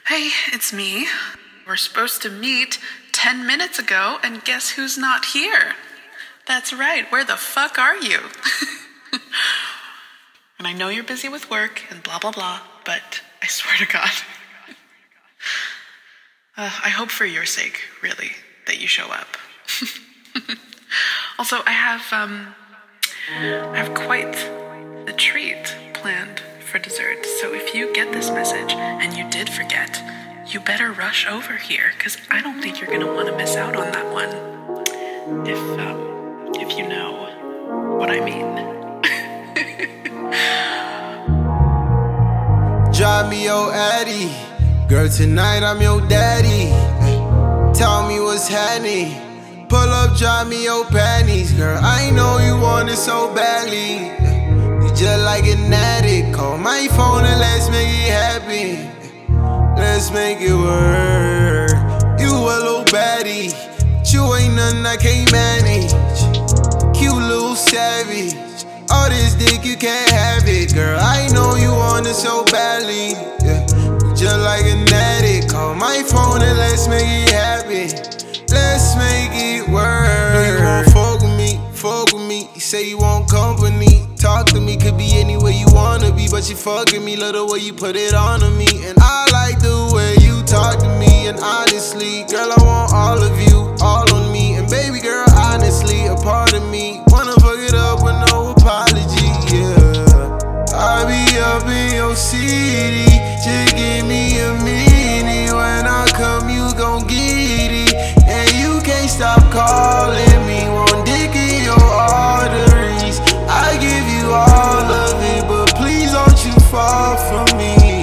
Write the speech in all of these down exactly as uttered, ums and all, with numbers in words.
Hey, it's me. We're supposed to meet ten minutes ago, and guess who's not here? That's right, where the fuck are you? And I know you're busy with work and blah blah blah, but I swear to God. uh, I hope for your sake, really, that you show up. Also, I have, um, I have quite the treat planned for dessert, so if you get this message and you did forget, you better rush over here, because I don't think you're going to want to miss out on that one. If, um, if you know what I mean. Drive me your Addy, girl, tonight I'm your daddy. Tell me what's happening. Pull up, drive me your panties, girl. I know you want it so badly. You just like an addict. Call my phone and let's make it happen. Let's make it work. You a little baddie, but you ain't nothing I can't manage. Cute little savage. All this dick, you can't have it, girl. I know you want it so badly. Yeah. Just like an addict. Call my phone and let's make it happen. Let's make it work. No, you won't fuck with me, fuck with me. You say you want company. Talk to me, could be anywhere you wanna be, but you fucking me, love the way you put it on to me. And I like the way you talk to me. And honestly, girl, I want all of you, all on me. And baby girl, honestly, a part of me wanna fuck it up with no apology, yeah. I be up in your city, just give me a minute. When I come, you gon' get it. And you can't stop calling me, one dick in your arteries. I give you all of it, but please don't you fall for me.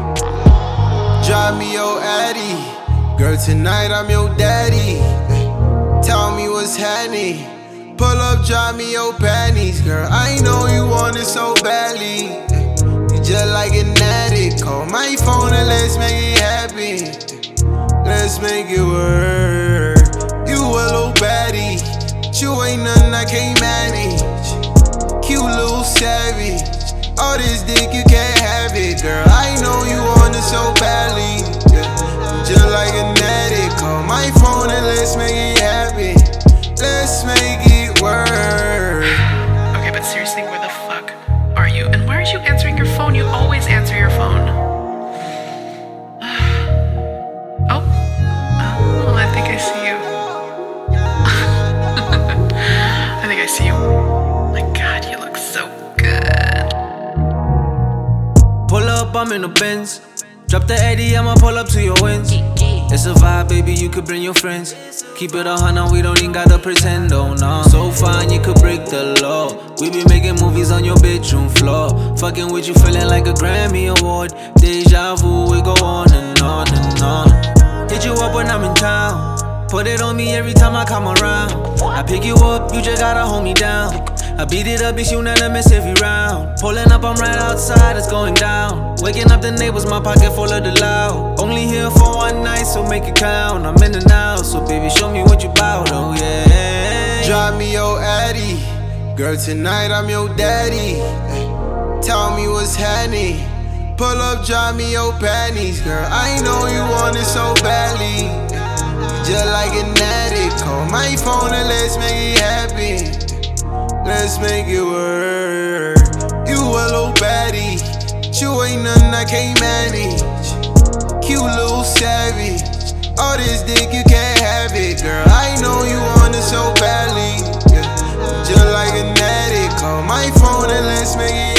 Drive me your Addy, girl, tonight I'm your daddy. Tell me what's happening. Pull up, drive me your panties, girl. I know you want it so badly. You just like an addict. Call my phone and let's make it happen. Let's make it work. You a little baddie, but you ain't nothing I can't manage. Cute little savage. All this dick, you can't have it, girl. I know you want it so badly. Yeah. Just like an addict. Call my phone and let's make it happen. Let's make it work. Okay, but seriously, where the fuck are you? And why aren't you answering your phone? You always answer your phone. Oh, oh, I think I see you. I think I see you. My God, you look so good. Pull up, I'm in the Benz. Drop the Eddie, I'ma pull up to your wins. It's a vibe, baby, you could bring your friends. Keep it a hundred, we don't even gotta pretend, oh no. So fine, you could break the law. We be making movies on your bedroom floor. Fucking with you, feeling like a Grammy award. Deja vu, we go on and on and on. Hit you up when I'm in town. Put it on me every time I come around. I pick you up, you just gotta hold me down. I beat it up, bitch, unanimous every round. Pulling up, I'm right outside, it's going down. Waking up the neighbors, my pocket full of the loud. Only here for one night, so make it count. I'm in and out, so baby, show me what you bout, oh yeah. Drive me your Addy, girl, tonight I'm your daddy. Tell me what's happening. Pull up, drive me your panties, girl. I know you want it so badly. You just like an addict. Call my phone and let's make it happen. Let's make it work. You a little baddie, but you ain't nothing I can't manage. Cute little savage. All this dick, you can't have it, girl. I know you want it so badly. Yeah. Just like an addict. Call my phone and let's make it